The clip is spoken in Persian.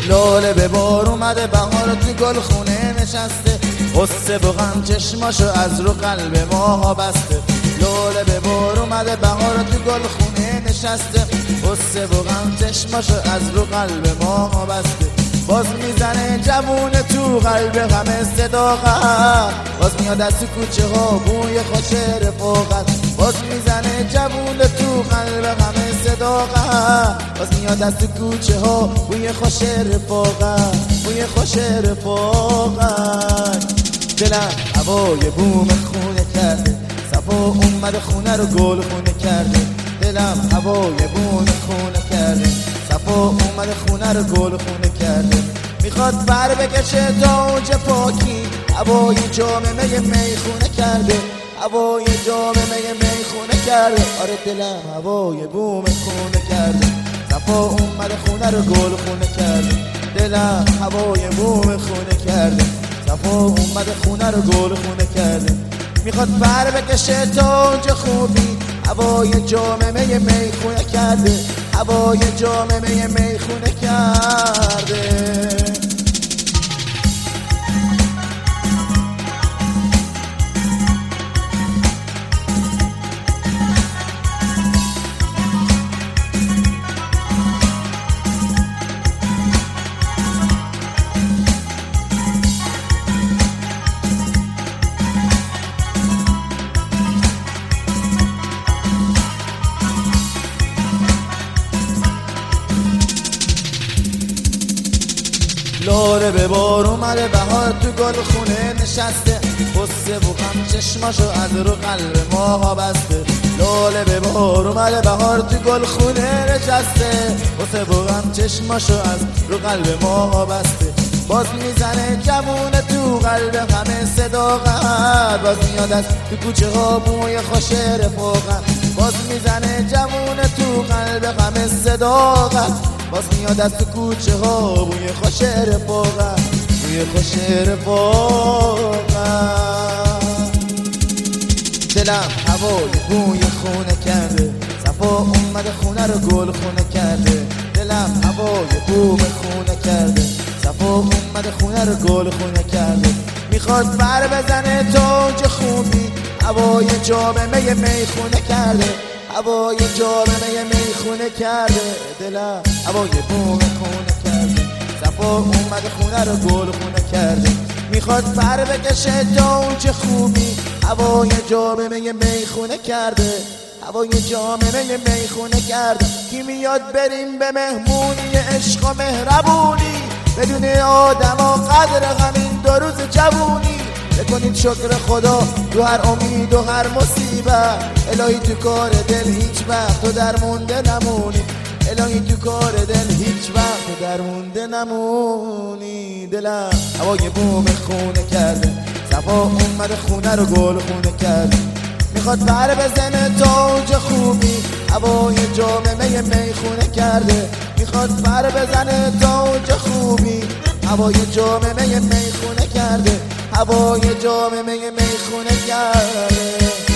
لاله به بار اومده بهار تو گل خونه نشسته، غصه و غم چشماشو از رو قلب ماها بسته. لاله به بار اومده بهار تو گل خونه نشسته، غصه و غم چشماشو از رو قلب ماها بسته. باز میزنه جوون تو قلب همه صداقت، باز میاد از تو کوچه ها بوی خوش رفاقت. باز میزنه جوون تو قلب همه صداقت، باز میاد از تو کوچه ها بوی خوش رفاقت، بوی خوش رفاقت. دلم هوای بوم خونه کرده، صفا اومده خونه رو گل خونه کرده. دلم هوای بوم خونه کرده، صفا اومده خونه رو گل خونه کرده. میخواد بر بکشه تا اوج پاکی، هوای جامعه میخونه کرده، هوای جامعه میخونه کرده. آره دلم هوای بوم خونه کرده، صفا اومده خونه رو گل خونه کرده. دلم هوای بوم خونه کرده، صفا اومده خونه رو گل خونه کرده. میخواد بر بکشه تا اوج خوبی، هوای جامعه میخونه کرده، هوای جامعه میخونه کرده. لاله به بار اومده بهار تو گل خونه نشسته، غصه و غم چشماشو از رو قلب ماها بسته. لاله به بار اومده بهار تو گل خونه نشسته، غصه و غم چشماشو از رو قلب ماها بسته. باز میزنه جوون تو قلب همه صداقت، باز میاد از تو کوچه ها بوی خوش رفاقت. باز میزنه جوون تو قلب همه صداقت، باز میاد از تو کوچه ها بوی خوش رفاقت، بوی خوش رفاقت. دلم هوای بوی خونه کرده، صفا اومده خونه رو گل خونه کرده. دلم هوای بوم خونه کرده، صفا اومده خونه رو گل خونه کرده. میخواد بر بزنه تا اوج خوبی، هوای جامعه میخونه کرده، هوای جامعه میخونه کرده. دلم هوای بوم خونه کرده، صفا اومده خونه رو گل خونه کرده. میخواد پر بکشه تا اوج خوبی، هوای جامعه میخونه کرده، هوای جامعه میخونه کرده. کی میاد بریم به مهمونی عشق و مهربونی، بدون آدم و قدر همین دو روز جوونی. بکنید شکر خدا تو هر امید و هر مصیبت، الهی تو کار دل هیچ وقت تو درمونده نمونی، الهی تو کار دل هیچ وقت تو درمونده نمونی. دلم هوای بوم خونه کرده، صفا اومده خونه رو گل خونه کرده. میخواد پر بزنه تا اوج خوبی، هوای جامعه میخونه کرده. میخواد پر بزنه تا اوج خوبی، هوای جامعه میخونه کرده، هوای جامعه میخونه کرده.